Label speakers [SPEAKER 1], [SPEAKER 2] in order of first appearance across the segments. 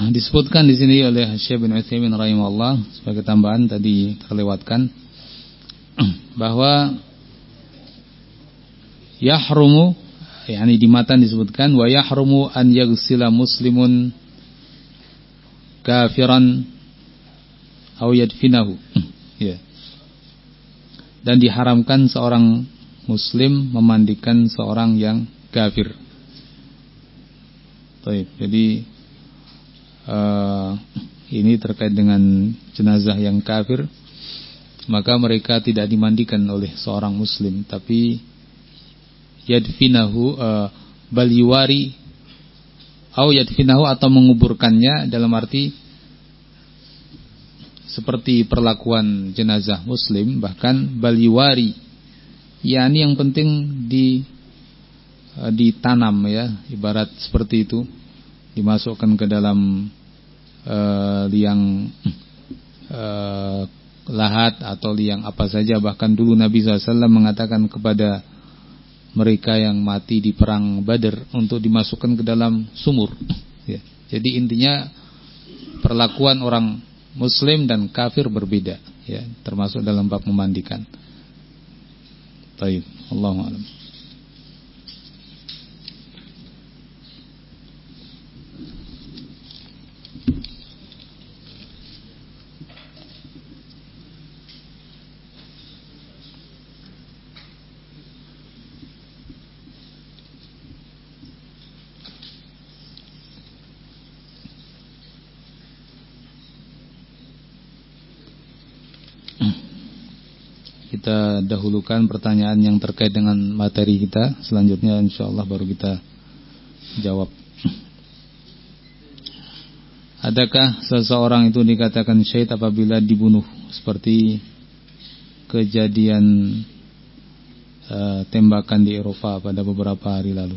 [SPEAKER 1] Disebutkan di sini oleh Syekh bin Utsaimin rahimahullah sebagai tambahan tadi terlewatkan bahwa yahrumu, yakni di matan disebutkan wa yahrumu an yaghsila muslimun kafiran aw yadfinahu. Ya. Dan diharamkan seorang muslim memandikan seorang yang kafir. Baik, jadi ini terkait dengan jenazah yang kafir, maka mereka tidak dimandikan oleh seorang muslim, tapi yadfinahu bal yuwari au yadfinahu, atau menguburkannya, dalam arti seperti perlakuan jenazah muslim, bahkan bal yuwari, yakni yang penting ditanam, ya, ibarat seperti itu, dimasukkan ke dalam liang lahat atau liang apa saja. Bahkan dulu Nabi SAW mengatakan kepada mereka yang mati di perang Badar untuk dimasukkan ke dalam sumur, ya. Jadi intinya perlakuan orang muslim dan kafir berbeda, ya, termasuk dalam bab memandikan. Baik, Allahu a'lam. Kita dahulukan pertanyaan yang terkait dengan materi kita. Selanjutnya insyaallah baru kita jawab. Adakah seseorang itu dikatakan syahid apabila dibunuh, seperti kejadian tembakan di Eropa pada beberapa hari lalu?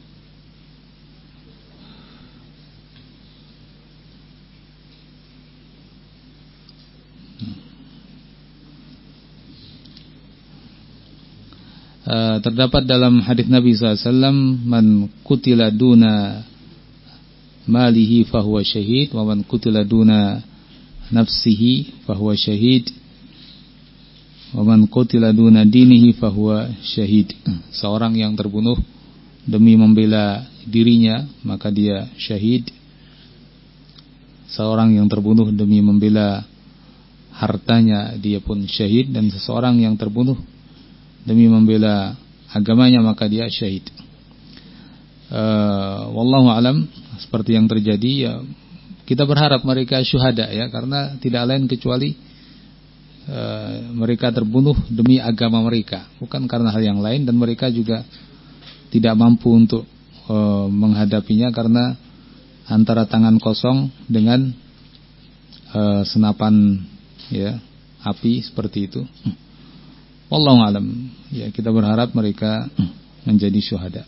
[SPEAKER 1] Terdapat dalam hadis Nabi SAW, man kutila duna malihi fahuwa syahid, wa man kutila duna nafsihi fahuwa syahid, wa man kutila duna dinihi fahuwa syahid. Seorang yang terbunuh demi membela dirinya, maka dia syahid. Seorang yang terbunuh demi membela hartanya, dia pun syahid. Dan seseorang yang terbunuh demi membela agamanya, maka dia syahid. Wallahu alam, seperti yang terjadi, ya, kita berharap mereka syuhada, ya, karena tidak lain kecuali mereka terbunuh demi agama mereka, bukan karena hal yang lain. Dan mereka juga tidak mampu untuk menghadapinya karena antara tangan kosong dengan senapan, ya, api seperti itu. Wallahu alam, ya, kita berharap mereka menjadi syuhada.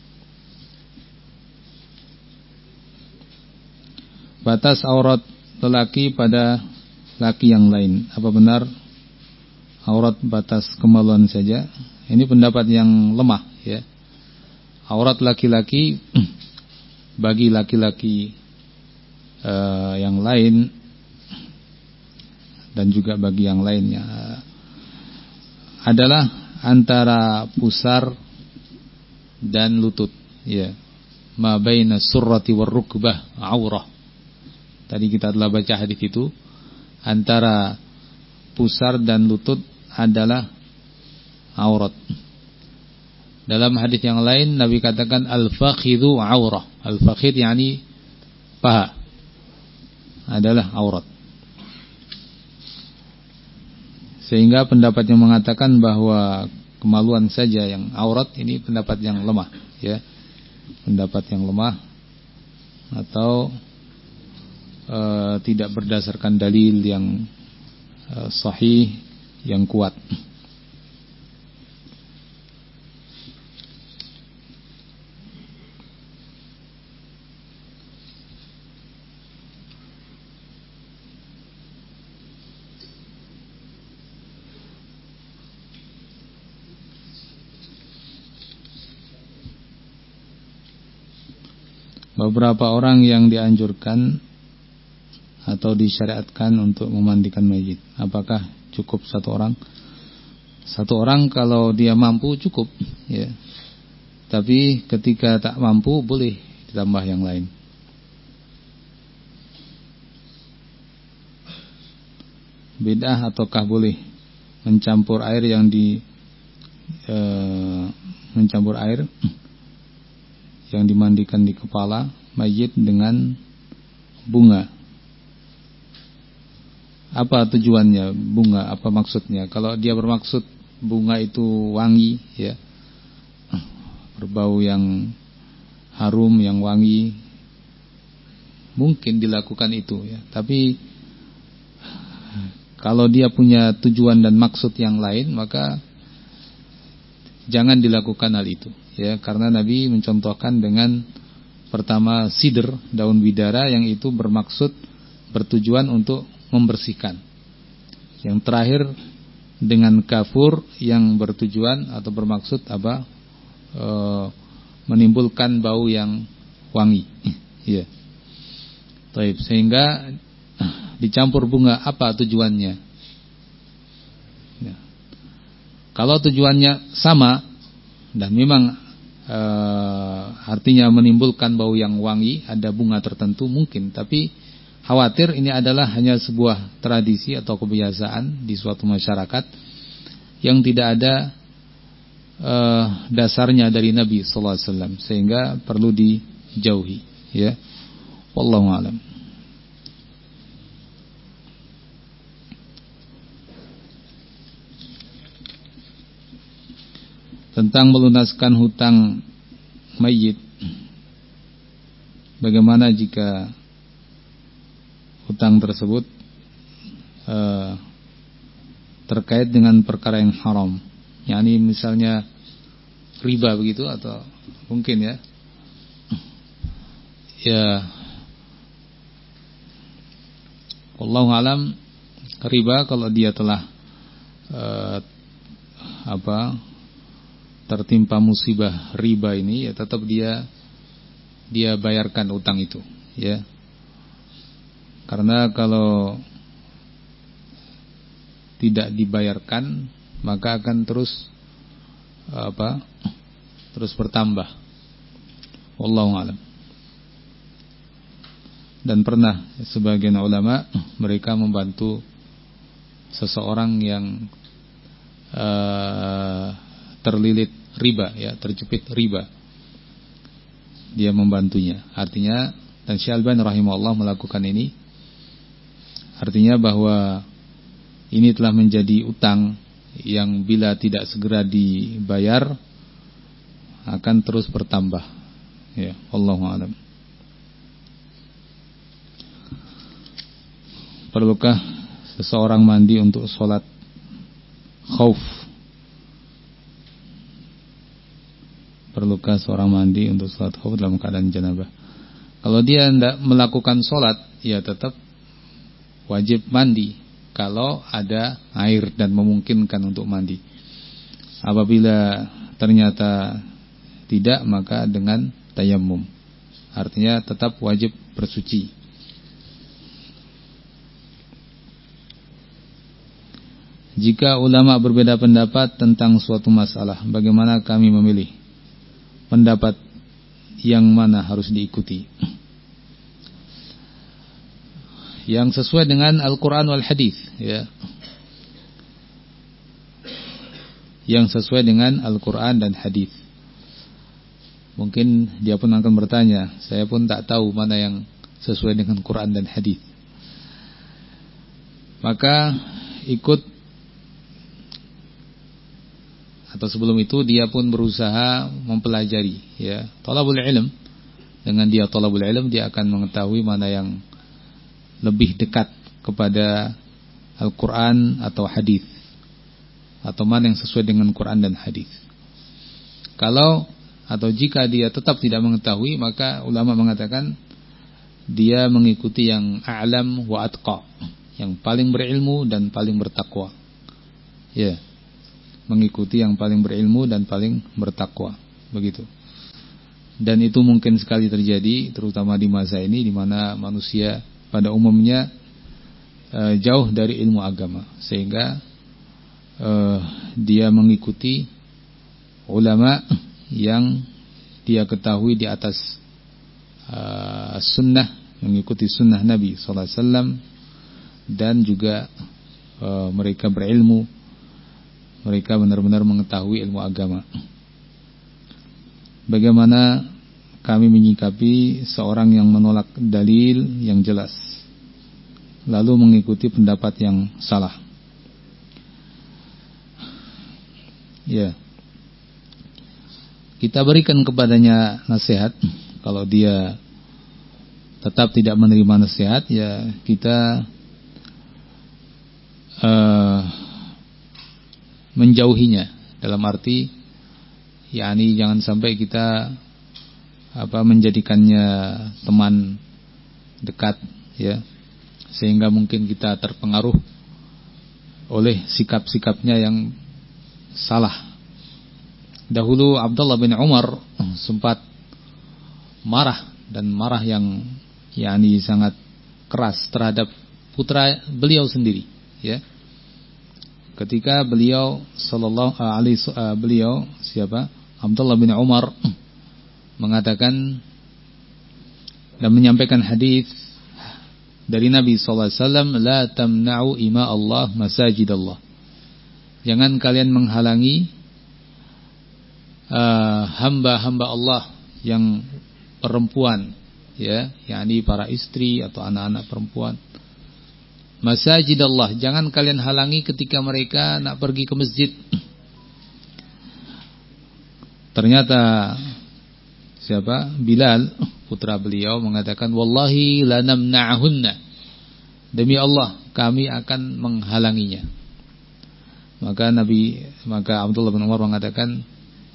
[SPEAKER 1] Batas aurat lelaki pada laki yang lain, apa benar aurat batas kemaluan saja? Ini pendapat yang lemah, ya. Aurat laki-laki bagi laki-laki yang lain dan juga bagi yang lainnya adalah antara pusar dan lutut, ya. Ma baina surrati war rukbah aurah. Tadi kita telah baca hadis itu, antara pusar dan lutut adalah aurat. Dalam hadis yang lain Nabi katakan al-fakhidhu aurah. Al-fakhidh yakni paha adalah aurat. Sehingga pendapat yang mengatakan bahwa kemaluan saja yang aurat, ini pendapat yang lemah, ya. Pendapat yang lemah atau tidak berdasarkan dalil yang sahih, yang kuat. Beberapa orang yang dianjurkan atau disyariatkan untuk memandikan mayit? Apakah cukup satu orang? Satu orang kalau dia mampu cukup, ya. Tapi ketika tak mampu boleh ditambah yang lain. Bid'ah ataukah boleh mencampur air mencampur air yang dimandikan di kepala mayit dengan bunga? Apa tujuannya bunga? Apa maksudnya? Kalau dia bermaksud bunga itu wangi, ya, berbau yang harum, yang wangi, mungkin dilakukan itu, ya. Tapi kalau dia punya tujuan dan maksud yang lain, maka jangan dilakukan hal itu, ya. Karena Nabi mencontohkan dengan pertama sidr, daun bidara, yang itu bertujuan untuk membersihkan. Yang terakhir dengan kafur yang bertujuan atau bermaksud apa? Menimbulkan bau yang wangi. Ya. Baik, sehingga dicampur bunga, apa tujuannya? Ya. Kalau tujuannya sama dan memang artinya menimbulkan bau yang wangi, ada bunga tertentu mungkin, tapi khawatir ini adalah hanya sebuah tradisi atau kebiasaan di suatu masyarakat yang tidak ada dasarnya dari Nabi sallallahu alaihi wasallam, sehingga perlu dijauhi, ya. Wallahu a'lam. Tentang melunaskan hutang mayit, bagaimana jika hutang tersebut terkait dengan perkara yang haram, yakni misalnya riba begitu, atau mungkin ya wallahu alam, riba kalau dia telah tertimpa musibah riba ini, ya tetap dia bayarkan utang itu, ya. Karena kalau tidak dibayarkan maka akan terus bertambah. Wallahu a'lam. Dan pernah sebagian ulama mereka membantu seseorang yang terlilit riba, ya, terjepit riba. Dia membantunya. Artinya, dan Syekh Al-Albani rahimahullah melakukan ini, artinya bahwa ini telah menjadi utang yang bila tidak segera dibayar akan terus bertambah. Ya, wallahu a'lam. Perlukah seseorang mandi untuk sholat khauf? Perlukah seorang mandi untuk sholat khauf dalam keadaan janabah? Kalau dia tidak melakukan sholat, ya tetap wajib mandi kalau ada air dan memungkinkan untuk mandi. Apabila ternyata tidak, maka dengan tayammum. Artinya tetap wajib bersuci. Jika ulama berbeda pendapat tentang suatu masalah, bagaimana kami memilih pendapat yang mana harus diikuti? Yang sesuai dengan Al-Quran wal Hadis, ya. Yang sesuai dengan Al-Quran dan Hadis. Mungkin dia pun akan bertanya, saya pun tak tahu mana yang sesuai dengan Quran dan Hadis. Maka ikut, atau sebelum itu dia pun berusaha mempelajari, ya, talabul ilm. Dengan dia talabul ilm, dia akan mengetahui mana yang lebih dekat kepada Al-Quran atau Hadis, atau mana yang sesuai dengan Quran dan Hadis. Jika dia tetap tidak mengetahui, maka ulama mengatakan dia mengikuti yang a'lam wa atqa, yang paling berilmu dan paling bertakwa. Ya, mengikuti yang paling berilmu dan paling bertakwa, begitu. Dan itu mungkin sekali terjadi, terutama di masa ini di mana manusia pada umumnya jauh dari ilmu agama, sehingga dia mengikuti ulama yang dia ketahui di atas sunnah, mengikuti sunnah Nabi SAW, dan juga mereka berilmu, mereka benar-benar mengetahui ilmu agama. Bagaimana kami menyikapi seorang yang menolak dalil yang jelas lalu mengikuti pendapat yang salah? Ya, kita berikan kepadanya nasihat. Kalau dia tetap tidak menerima nasihat, ya kita menjauhinya. Dalam arti, yakni jangan sampai kita menjadikannya teman dekat, ya, sehingga mungkin kita terpengaruh oleh sikap-sikapnya yang salah. Dahulu Abdullah bin Umar sempat marah, dan marah yang yakni sangat keras terhadap putra beliau sendiri, ya. Ketika beliau Abdullah bin Umar mengatakan dan menyampaikan hadis dari Nabi SAW, la tamna'u ima Allah masajid Allah. Jangan kalian menghalangi hamba-hamba Allah yang perempuan, ya, yakni para istri atau anak-anak perempuan. Masajid Allah, jangan kalian halangi ketika mereka nak pergi ke masjid. Ternyata Bilal, putra beliau, mengatakan, wallahi lanamna'ahunna, demi Allah kami akan menghalanginya. Maka Abdullah bin Umar mengatakan,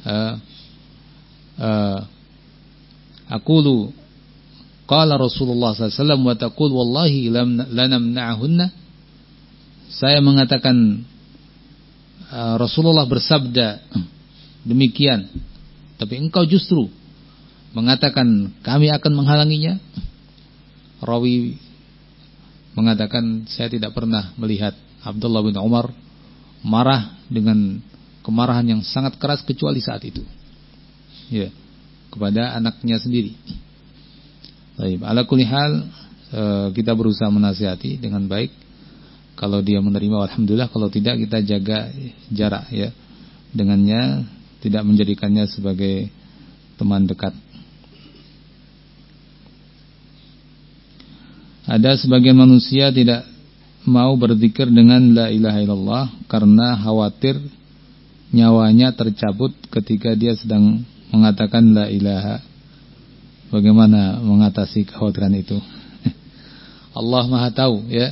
[SPEAKER 1] aqulu qala Rasulullah SAW wa taqul wallahi lanamna'ahunna. Saya mengatakan Rasulullah bersabda demikian, tapi engkau justru mengatakan kami akan menghalanginya. Rawi mengatakan, saya tidak pernah melihat Abdullah bin Umar marah dengan kemarahan yang sangat keras kecuali saat itu, ya, kepada anaknya sendiri. Baik, ala kulli hal, kita berusaha menasihati dengan baik. Kalau dia menerima, alhamdulillah. Kalau tidak, kita jaga jarak, ya, dengannya, tidak menjadikannya sebagai teman dekat. Ada sebagian manusia tidak mau berzikir dengan la ilaha illallah karena khawatir nyawanya tercabut ketika dia sedang mengatakan la ilaha. Bagaimana mengatasi kekhawatiran itu? Allah Maha tahu, ya,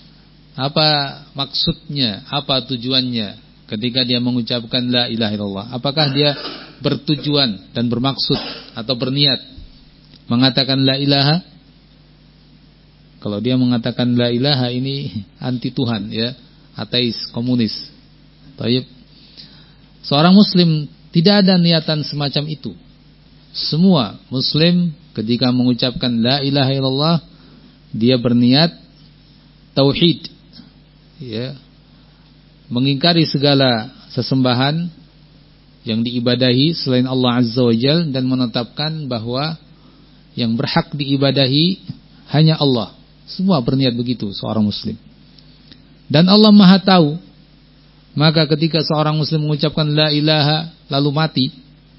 [SPEAKER 1] apa maksudnya, apa tujuannya ketika dia mengucapkan la ilaha illallah. Apakah dia bertujuan dan bermaksud atau berniat mengatakan la ilaha? Kalau dia mengatakan la ilaha, ini anti Tuhan, ya, ateis, komunis. Baik. Seorang muslim tidak ada niatan semacam itu. Semua muslim ketika mengucapkan la ilaha illallah, dia berniat tauhid, ya, mengingkari segala sesembahan yang diibadahi selain Allah Azza wa Jalla, dan menetapkan bahwa yang berhak diibadahi hanya Allah. Semua berniat begitu seorang muslim. Dan Allah Maha tahu. Maka ketika seorang muslim mengucapkan la ilaha lalu mati,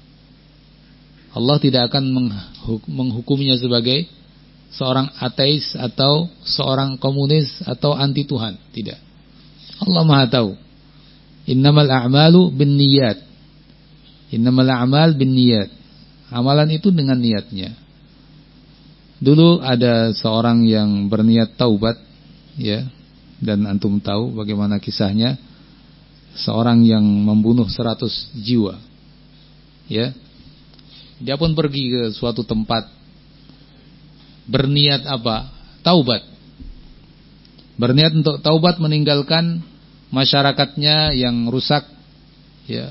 [SPEAKER 1] Allah tidak akan menghukumnya sebagai seorang ateis atau seorang komunis atau anti Tuhan. Tidak. Allah Maha tahu. Innamal a'malu binniyat. Innamal a'mal binniyat. Amalan itu dengan niatnya. Dulu ada seorang yang berniat taubat, ya, dan antum tahu bagaimana kisahnya. Seorang yang membunuh 100 jiwa, ya, dia pun pergi ke suatu tempat berniat apa? Taubat. Berniat untuk taubat, meninggalkan masyarakatnya yang rusak, ya,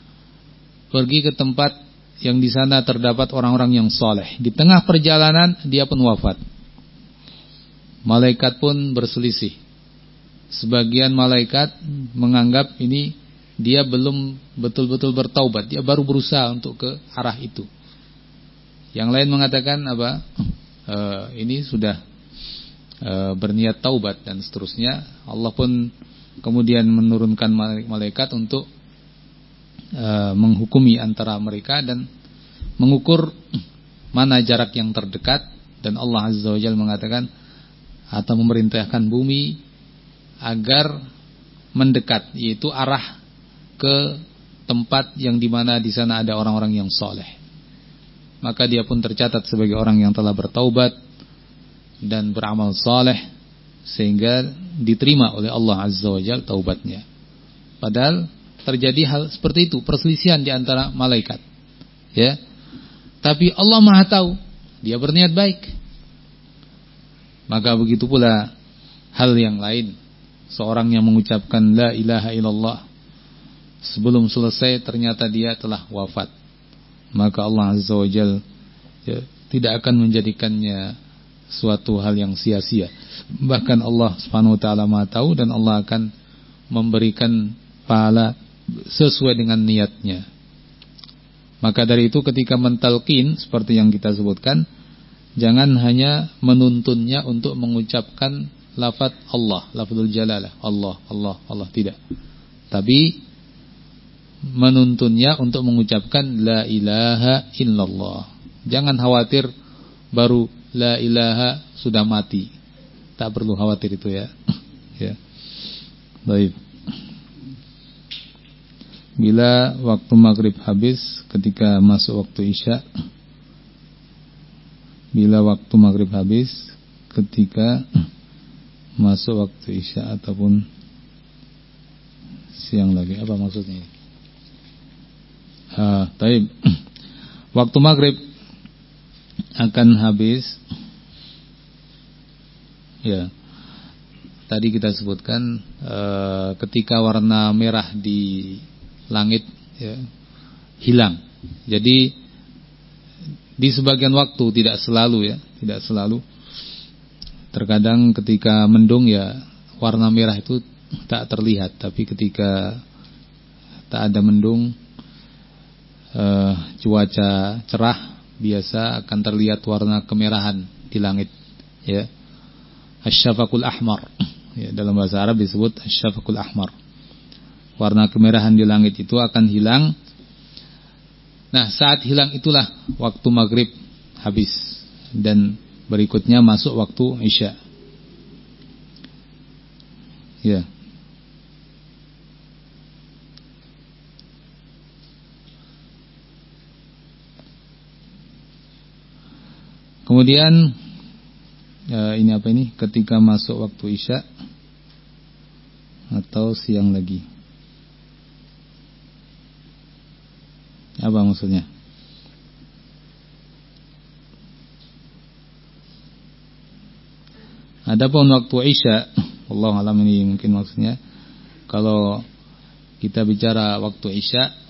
[SPEAKER 1] pergi ke tempat yang di sana terdapat orang-orang yang soleh. Di tengah perjalanan dia pun wafat. malaikat pun berselisih. Sebagian malaikat menganggap ini dia belum betul-betul bertaubat, dia baru berusaha untuk ke arah itu. Yang lain mengatakan apa? Ini sudah berniat taubat dan seterusnya. Allah pun kemudian menurunkan malaikat untuk menghukumi antara mereka dan mengukur mana jarak yang terdekat. Dan Allah Azza wa Jalla mengatakan atau memerintahkan bumi agar mendekat, yaitu arah ke tempat yang dimana di sana ada orang-orang yang soleh. Maka dia pun tercatat sebagai orang yang telah bertaubat dan beramal soleh, sehingga diterima oleh Allah Azza wa Jalla taubatnya. Padahal terjadi hal seperti itu, perselisihan di antara malaikat, ya. Tapi Allah Maha tahu, dia berniat baik. Maka begitu pula hal yang lain, seorang yang mengucapkan la ilaha illallah, sebelum selesai ternyata dia telah wafat, maka Allah Azza wa Jalla tidak akan menjadikannya suatu hal yang sia-sia. Bahkan Allah Subhanahu wa taala Maha tahu dan Allah akan memberikan pahala sesuai dengan niatnya. Maka dari itu ketika mentalqin seperti yang kita sebutkan, jangan hanya menuntunnya untuk mengucapkan lafaz Allah, lafzul jalalah, Allah, Allah, Allah, tidak. Tapi menuntunnya untuk mengucapkan la ilaha illallah. Jangan khawatir baru la ilaha sudah mati. Tak perlu khawatir itu ya. Ya. Baik. Bila waktu maghrib habis ketika masuk waktu isya. Bila waktu maghrib habis ketika masuk waktu isya ataupun siang lagi. Apa maksudnya? Taib. Waktu maghrib akan habis. Ya. Tadi kita sebutkan ketika warna merah di langit ya, hilang. Jadi di sebagian waktu, tidak selalu ya, tidak selalu. Terkadang ketika mendung ya warna merah itu tak terlihat, tapi ketika tak ada mendung, cuaca cerah, biasa akan terlihat warna kemerahan di langit ya. Asy-syafaqul ahmar ya, dalam bahasa Arab disebut asy-syafaqul ahmar. Warna kemerahan di langit itu akan hilang. Nah, saat hilang itulah waktu maghrib habis dan berikutnya masuk waktu isya. Ya. Kemudian ini apa ini? Ketika masuk waktu isya atau siang lagi. Apa maksudnya? Adapun waktu isya, wallahu alam, ini mungkin maksudnya kalau kita bicara waktu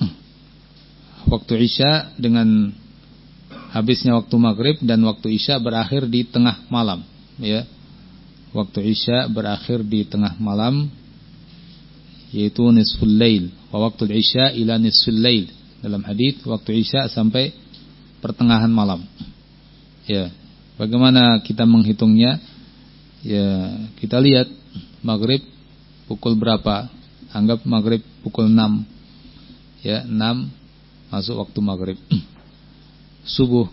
[SPEAKER 1] isya dengan habisnya waktu maghrib dan waktu isya berakhir di tengah malam ya. Waktu isya berakhir di tengah malam, yaitu nisful lail, wa waktu isya ila nisful lail. Dalam hadis waktu isya sampai pertengahan malam. Ya, bagaimana kita menghitungnya? Ya, kita lihat maghrib pukul berapa? Anggap maghrib pukul 6. Ya, 6 masuk waktu maghrib. Subuh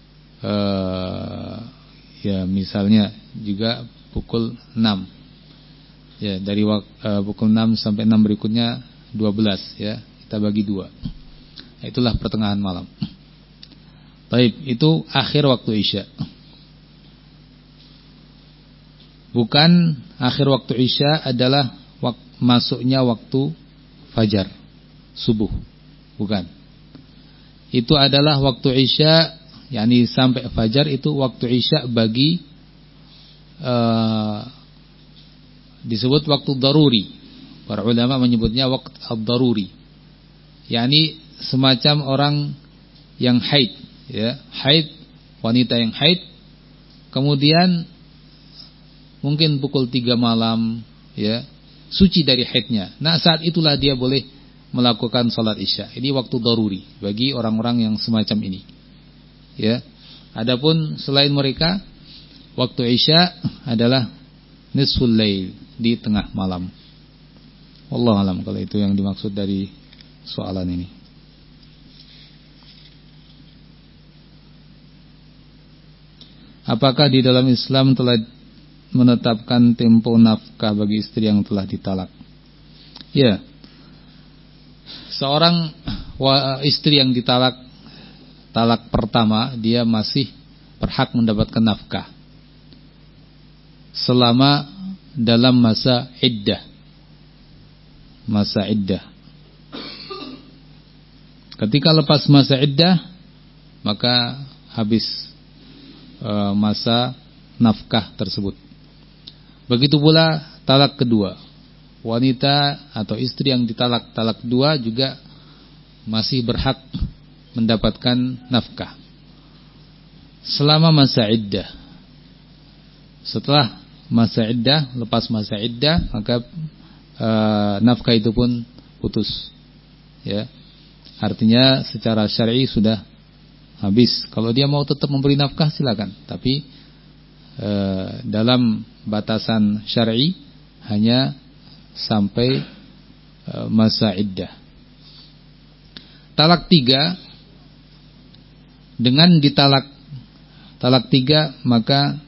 [SPEAKER 1] ya misalnya juga pukul 6. Ya, dari pukul 6 sampai 6 berikutnya 12 ya. Kita bagi 2. Itulah pertengahan malam. Baik, itu akhir waktu isya. Bukan akhir waktu isya adalah masuknya waktu fajar, subuh. Bukan. Itu adalah waktu isya, yakni sampai fajar itu waktu isya bagi disebut waktu daruri. Para ulama menyebutnya waktu ad-daruri. Yakni semacam orang yang haid ya, wanita yang haid kemudian mungkin pukul 3 malam, ya, suci dari haidnya. Nah, saat itulah dia boleh melakukan salat Isya. Ini waktu daruri bagi orang-orang yang semacam ini. Ya. Adapun selain mereka, waktu Isya adalah nisful lail, di tengah malam. Wallahu alam kalau itu yang dimaksud dari soalan ini. Apakah di dalam Islam telah menetapkan tempo nafkah bagi istri yang telah ditalak? Ya. Seorang istri yang ditalak talak pertama, dia masih berhak mendapatkan nafkah selama dalam masa iddah. Masa iddah. Ketika lepas masa iddah, maka habis masa nafkah tersebut. Begitu pula talak kedua. Wanita atau istri yang ditalak talak kedua juga masih berhak mendapatkan nafkah selama masa iddah. Setelah masa iddah, lepas masa iddah, maka nafkah itu pun putus. Ya. Artinya secara syar'i sudah habis. Kalau dia mau tetap memberi nafkah silakan, tapi dalam batasan syar'i hanya sampai masa iddah. Talak 3, dengan ditalak talak 3 maka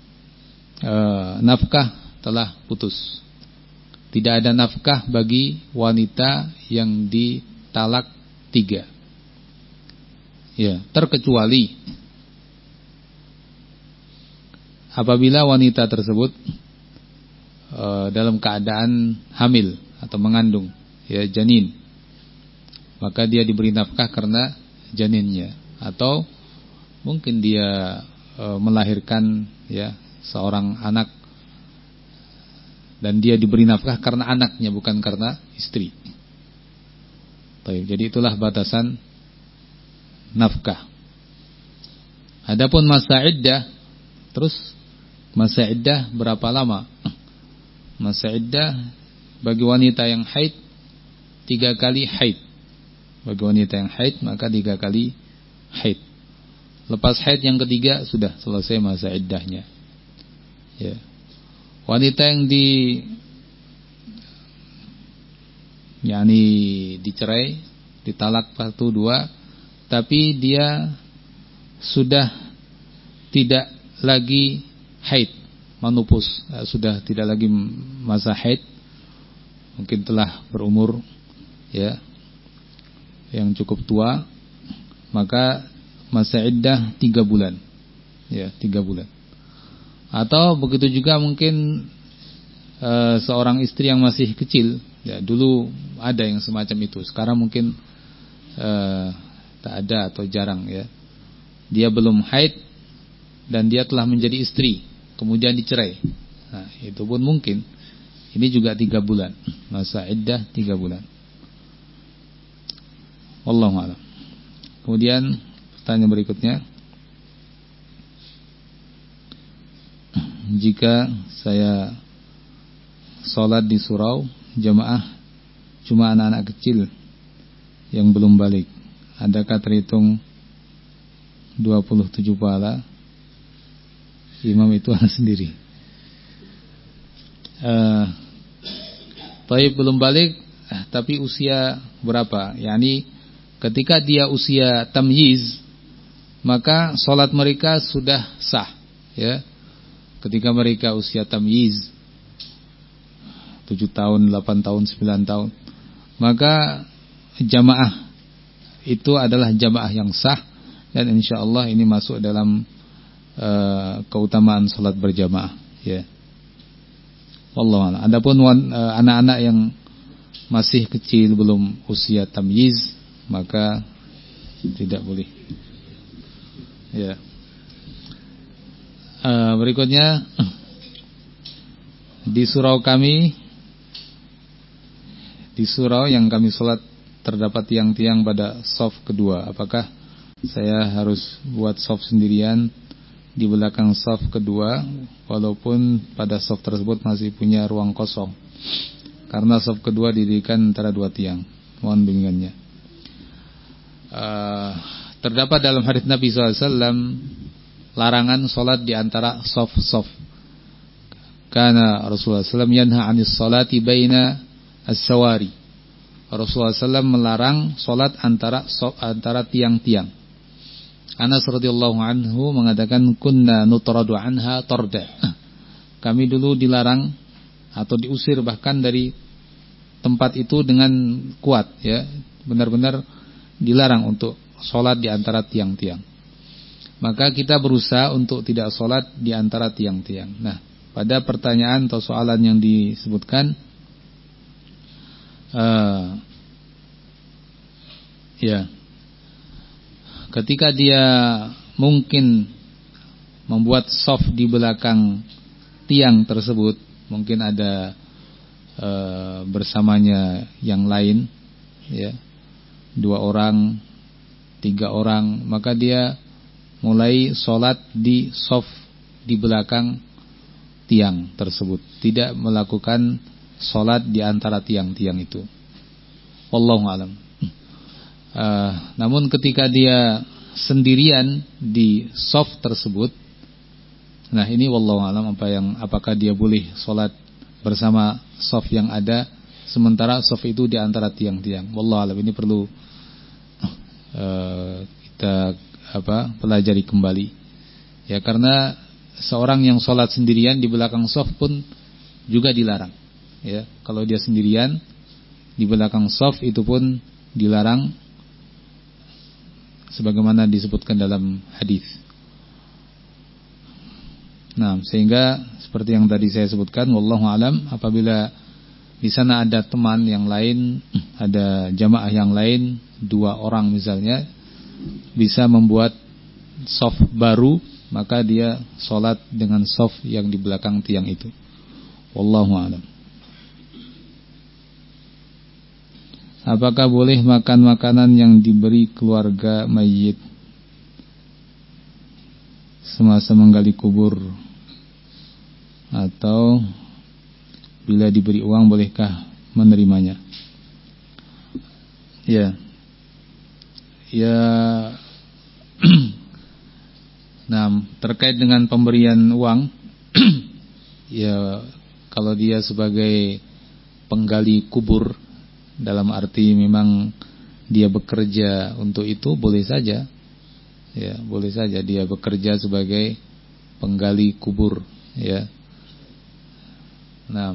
[SPEAKER 1] nafkah telah putus. Tidak ada nafkah bagi wanita yang ditalak 3. Ya, terkecuali apabila wanita tersebut dalam keadaan hamil atau mengandung, ya, janin, maka dia diberi nafkah karena janinnya, atau mungkin dia melahirkan, ya, seorang anak dan dia diberi nafkah karena anaknya, bukan karena istri. Jadi itulah batasan nafkah. Adapun masa iddah, terus masa iddah berapa lama? Masa iddah bagi wanita yang haid 3 kali haid. Bagi wanita yang haid maka 3 kali haid. Lepas haid yang ketiga sudah selesai masa iddahnya. Ya. Wanita yang dicerai, ditalak 1, 2, tapi dia sudah tidak lagi haid, menopause, sudah tidak lagi masa haid, mungkin telah berumur, ya, yang cukup tua, maka masa iddah 3 bulan, ya, 3 bulan. Atau begitu juga mungkin seorang istri yang masih kecil, ya, dulu ada yang semacam itu, sekarang mungkin tak ada atau jarang, ya. Dia belum haid dan dia telah menjadi istri, kemudian dicerai. Nah, itu pun mungkin. Ini juga 3 bulan, masa iddah 3 bulan. Wallahu a'lam. Kemudian pertanyaan berikutnya, jika saya sholat di surau jamaah cuma anak-anak kecil yang belum balik, adakah terhitung 27 pahala? Imam itu anak sendiri. Tapi belum balik, tapi usia berapa? Yani ketika dia usia tamyiz, maka sholat mereka sudah sah, ya. Ketika mereka usia tamyiz 7 tahun, 8 tahun, 9 tahun, maka jamaah itu adalah jamaah yang sah, dan insyaallah ini masuk dalam keutamaan salat berjamaah, ya. Wallahu a'lam. Adapun anak-anak yang masih kecil belum usia tamyiz, maka tidak boleh. Ya. Berikutnya, di surau kami, di surau yang kami salat terdapat tiang-tiang pada shaf kedua. Apakah saya harus buat shaf sendirian di belakang shaf kedua, walaupun pada shaf tersebut masih punya ruang kosong, karena shaf kedua didirikan antara dua tiang. Mohon bimbingannya. Terdapat dalam hadits Nabi SAW larangan sholat di antara shaf-shaf. Karena Rasulullah SAW yanha anis sholati baina as-sawari. Rasulullah SAW melarang sholat antara tiang-tiang. Anas radhiyallahu anhu mengatakan kunna nutradu anha tarda. Kami dulu dilarang atau diusir bahkan dari tempat itu dengan kuat, ya. Benar-benar dilarang untuk sholat di antara tiang-tiang. Maka kita berusaha untuk tidak sholat di antara tiang-tiang. Nah, pada pertanyaan atau soalan yang disebutkan, ya, ketika dia mungkin membuat shaf di belakang tiang tersebut, mungkin ada bersamanya yang lain, ya, 2 orang, 3 orang, maka dia mulai sholat di shaf di belakang tiang tersebut, tidak melakukan sholat di antara tiang-tiang itu. Wallahu a'lam. Namun ketika dia sendirian di shaf tersebut, nah ini wallahu a'lam apakah dia boleh sholat bersama shaf yang ada sementara shaf itu di antara tiang-tiang. Wallahu a'lam, ini perlu kita pelajari kembali, ya, karena seorang yang sholat sendirian di belakang shaf pun juga dilarang, ya. Kalau dia sendirian di belakang shaf itu pun dilarang, sebagaimana disebutkan dalam hadis. Nah, sehingga seperti yang tadi saya sebutkan, wallahu alam, apabila di sana ada teman yang lain, ada jamaah yang lain, 2 orang misalnya, bisa membuat shaf baru, maka dia sholat dengan shaf yang di belakang tiang itu. Wallahu alam. Apakah boleh makan makanan yang diberi keluarga mayit semasa menggali kubur, atau bila diberi uang bolehkah menerimanya? Ya, nah, terkait dengan pemberian uang, ya, kalau dia sebagai penggali kubur, dalam arti memang dia bekerja untuk itu, boleh saja, ya, boleh saja dia bekerja sebagai penggali kubur, ya. Nah,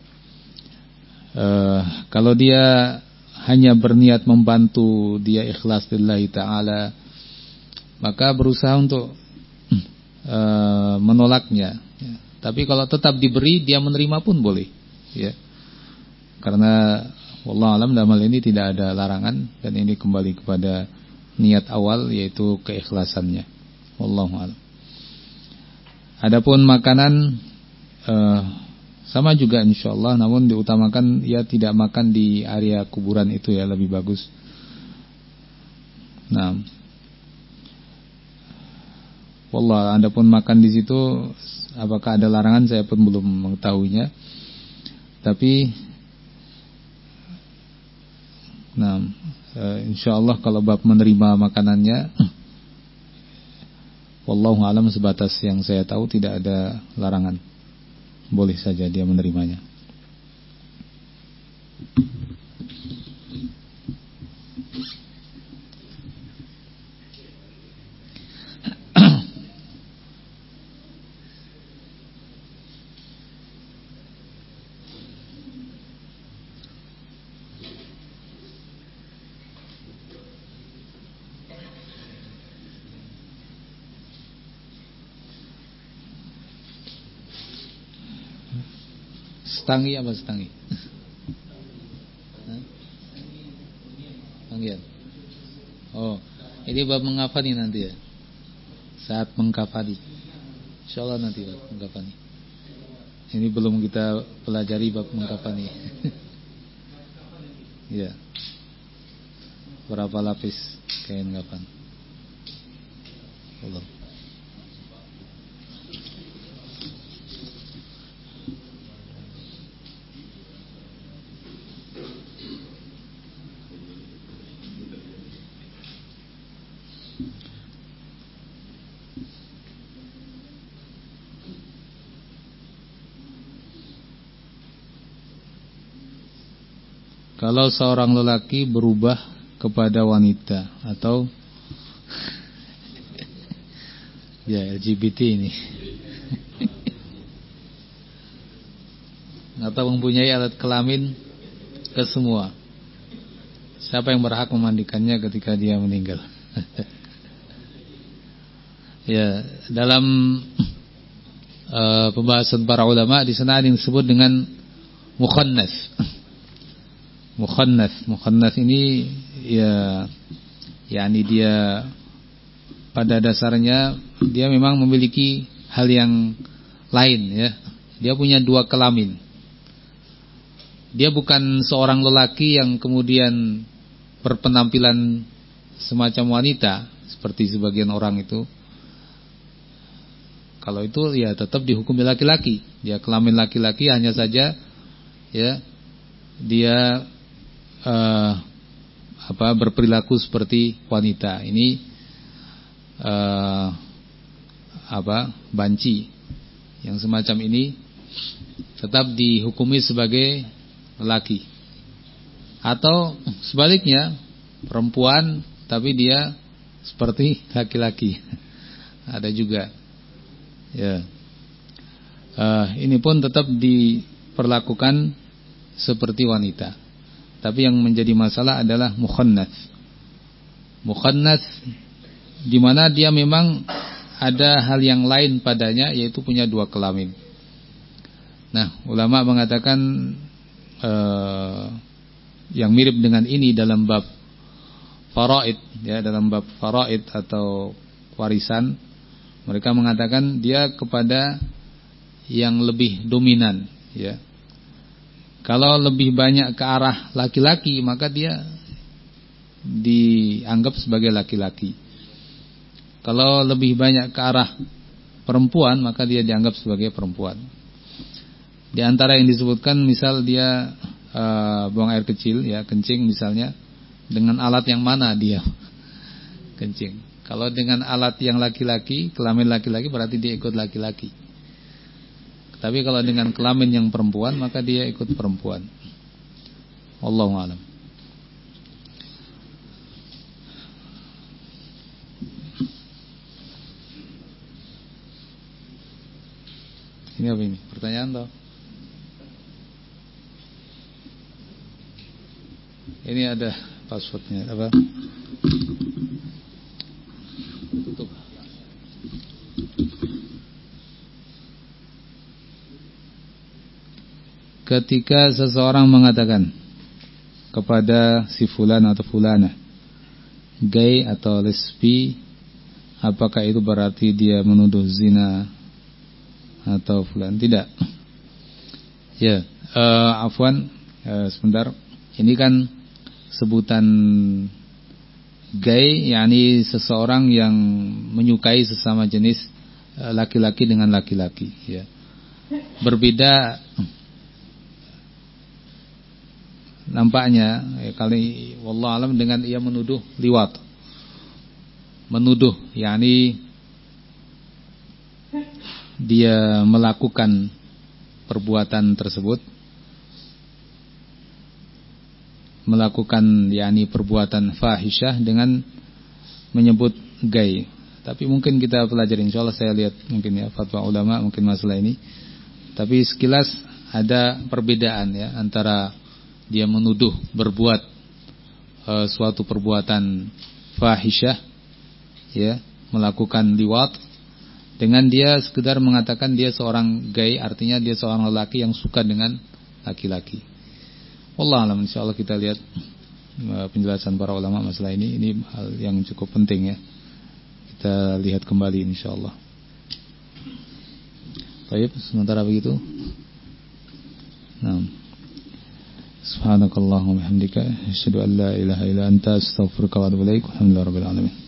[SPEAKER 1] kalau dia hanya berniat membantu, dia ikhlas lillahi ta'ala, maka berusaha untuk menolaknya, ya. Tapi kalau tetap diberi, dia menerima pun boleh, ya. Karena wallahu alam dalam hal ini tidak ada larangan, dan ini kembali kepada niat awal, yaitu keikhlasannya. Wallahu alam. Adapun makanan sama juga insyaallah, namun diutamakan ya tidak makan di area kuburan itu, ya, lebih bagus. Nah, wallah, adapun makan di situ apakah ada larangan, saya pun belum mengetahuinya. Tapi nah, insyaallah kalau bab menerima makanannya, wallahu alam, sebatas yang saya tahu tidak ada larangan. Boleh saja dia menerimanya. Setangi apa setangi? Panggian. Oh, ini bab mengkafani nanti, ya. Saat mengkafani, insyaallah nanti bab mengkafani. Ini belum kita pelajari bab mengkafani. Ya. Berapa lapis kain kafan? Allah. kalau seorang lelaki berubah kepada wanita atau ya LGBT ini atau mempunyai alat kelamin ke semua, siapa yang berhak memandikannya ketika dia meninggal? Ya, dalam pembahasan para ulama di sana ada yang disebut dengan mukhannas. Mukhannas ini ya, yakni dia pada dasarnya dia memang memiliki hal yang lain ya. Dia punya dua kelamin. Dia bukan seorang lelaki yang kemudian berpenampilan semacam wanita seperti sebagian orang itu. Kalau itu ya tetap dihukumi laki-laki. Dia kelamin laki-laki, hanya saja ya dia berperilaku seperti wanita. Ini banci yang semacam ini tetap dihukumi sebagai lelaki. Atau sebaliknya, perempuan tapi dia seperti laki-laki. Ada juga. Ya. Ini pun tetap diperlakukan seperti wanita. Tapi yang menjadi masalah adalah mukhannas. Mukhannas di mana dia memang ada hal yang lain padanya, yaitu punya dua kelamin. Nah, ulama mengatakan yang mirip dengan ini dalam bab faraid, ya, dalam bab faraid atau warisan, mereka mengatakan dia kepada yang lebih dominan, ya. Kalau lebih banyak ke arah laki-laki, maka dia dianggap sebagai laki-laki. Kalau lebih banyak ke arah perempuan, maka dia dianggap sebagai perempuan. Di antara yang disebutkan, misal dia buang air kecil, ya, kencing misalnya, dengan alat yang mana dia kencing. Kalau dengan alat yang laki-laki, kelamin laki-laki, berarti dia ikut laki-laki. Tapi kalau dengan kelamin yang perempuan, maka dia ikut perempuan. Wallahu a'lam. Ini apa ini? Pertanyaan toh? Ini ada passwordnya apa? Tutup. Ketika seseorang mengatakan kepada si fulan atau fulana gay atau lesbi, apakah itu berarti dia menuduh zina atau fulan? Tidak. Ya, afwan, sebentar. Ini kan sebutan gay, yakni seseorang yang menyukai sesama jenis laki-laki dengan laki-laki, ya. Berbeda nampaknya kali wallahu alam dengan ia menuduh liwat. Menuduh, yakni dia melakukan perbuatan tersebut, melakukan yakni perbuatan fahisyah dengan menyebut gay. Tapi mungkin kita pelajari, insyaallah saya lihat mungkin ya fatwa ulama mungkin masalah ini. Tapi sekilas ada perbedaan ya antara dia menuduh berbuat suatu perbuatan fahisyah, ya, melakukan liwat, dengan dia sekedar mengatakan dia seorang gay, artinya dia seorang lelaki yang suka dengan laki-laki. Wallahu a'lam. Insyaallah kita lihat penjelasan para ulama masalah ini. Ini hal yang cukup penting ya. Kita lihat kembali insyaallah. Baik, sementara begitu. Nah. Subhanakallahumma wa bihamdika asyhadu an la ilaha illa anta astaghfiruka wa atubu ilaik. Alhamdulillahirabbil alamin.